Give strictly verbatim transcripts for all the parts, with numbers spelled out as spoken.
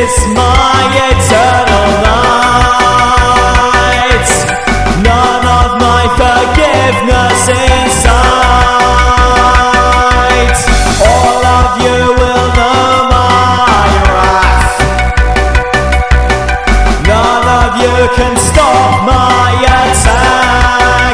is my eternal night. None of my forgiveness in sight. All of you will know my wrath. None of you can stop my attack.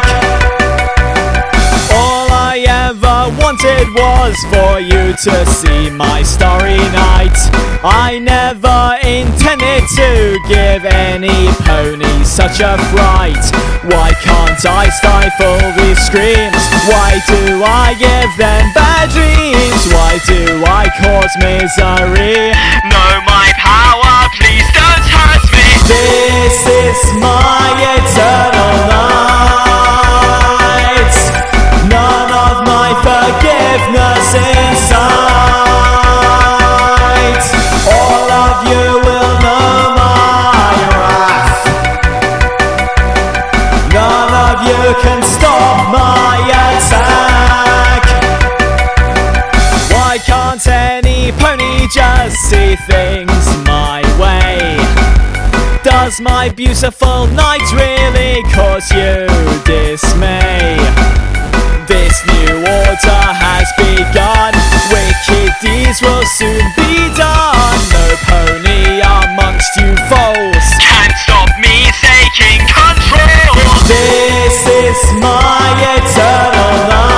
All I ever wanted was for you to see my starry night. I never intended to give any pony such a fright. Why can't I stifle these screams? Why do I give them bad dreams? Why do I cause misery? Know my power, please don't hurt me. This is my eternal night. None of my forgiveness in sight. All of you will know my wrath. None of you can stop my attack. Why can't any pony just see things my way? Does my beautiful night really cause you dismay? This new order has begun. Wicked deeds will soon be done. No pony amongst you foes Can't stop me taking control. This is my eternal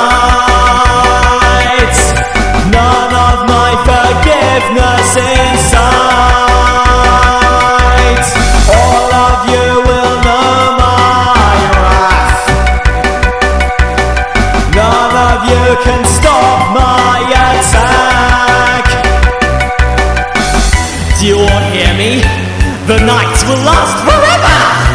night. None of my forgiveness in sight. All of you will know my wrath. None of you can stop my attack. Do you all hear me? The night will last forever!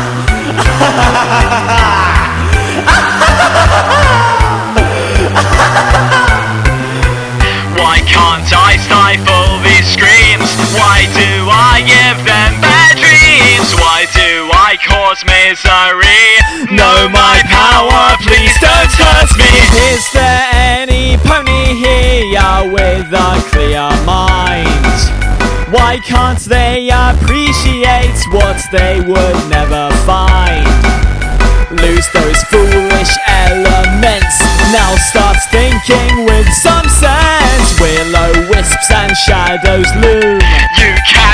Why can't I stifle these screams? Why do I give them bad dreams? Why do I cause misery? Know my power, please don't hurt me. Is there any pony here with a clear mind? Why can't they appreciate what they would never find? Lose those foolish elements. Now start thinking with some sense. Willow wisps and shadows loom. You can